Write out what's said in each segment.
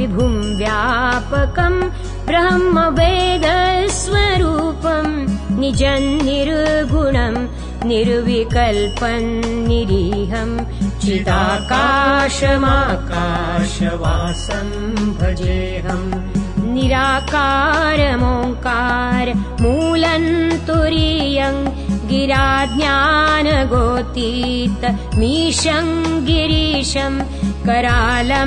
विभुं व्यापकं ब्रह्मवेदस्वरूपं निजं निर्गुणं निर्विकल्पं निरीहं चिदाकाशमाकाशवासं भजेऽहम् निराकारमोङ्कार मूलं तुरीयं गिराज्ञानगोतीत मीशं गिरीशं करालं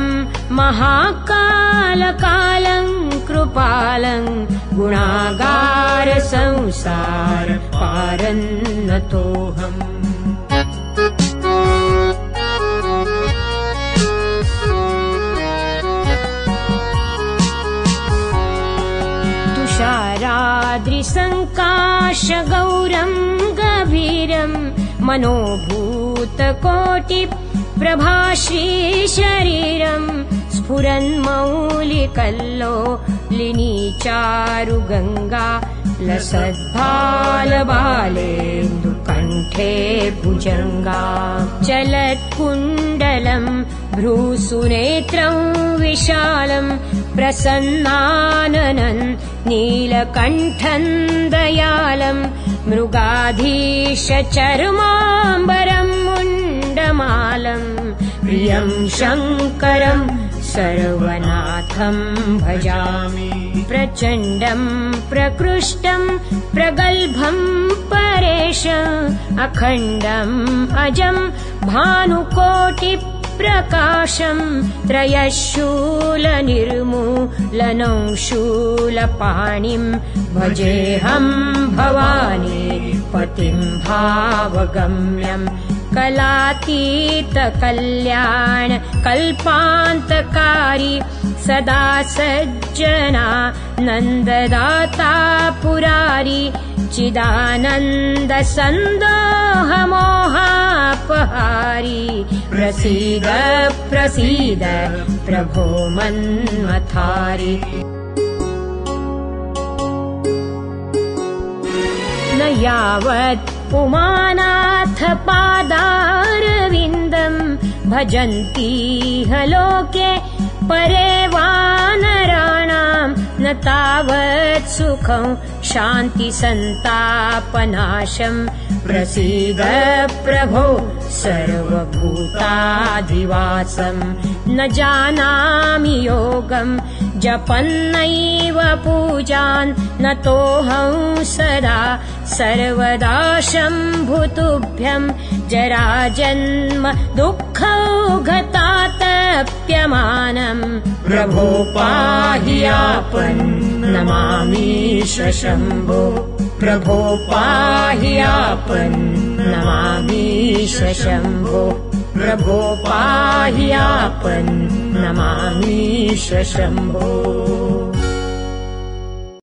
महाकालकालं कृपालं गुणागार संसार पारन्नतोऽहम् तुषाराद्रिसङ्काशगौरं गभीरं मनोभूतकोटिप्रभाश्रीशरीरं स्फुरन्मौलिकल्लोलिनी चारुगङ्गा लसद्भालबालेन्दुकण्ठे भुजङ्गा चलत्कुण्डलं भ्रूसुनेत्रं विशालं प्रसन्नाननं नीलकण्ठं दयालं मृगाधीशचर्माम्बरं मुण्डमालं प्रियं शङ्करं सर्वनाथं भजामि प्रचण्डं प्रकृष्टं प्रगल्भं परेश अखण्डम् अजं भानुकोटिप्रकाशं त्रयशूलनिर्मूलनं शूलपाणिं भजेऽहं भवानी पतिं भावगम्यम् कलातीतकल्याण कल्पान्तकारी सदा सज्जना नन्ददाता पुरारी चिदानन्द सन्दोहमोहापहारी प्रसीद प्रसीद प्रभो मन्मथारी न यावत् पुमानाथ पादारविन्दं भजन्तीह लोके परे वानराणां न तावत् सुखं शान्तिसन्तापनाशं प्रसीद प्रभो सर्वभूताधिवासं न जानामि योगं जपन्नैव पूजान् नतोऽहं सदा सर्वदा शम्भुतुभ्यं जराजन्म दुःखौघतातप्यमानं प्रभो पाहि आपन्नमामीश शम्भो प्रभो पाहि आपन्नमामीश शम्भो प्रभो पाहि आपन्नमामीश शम्भो।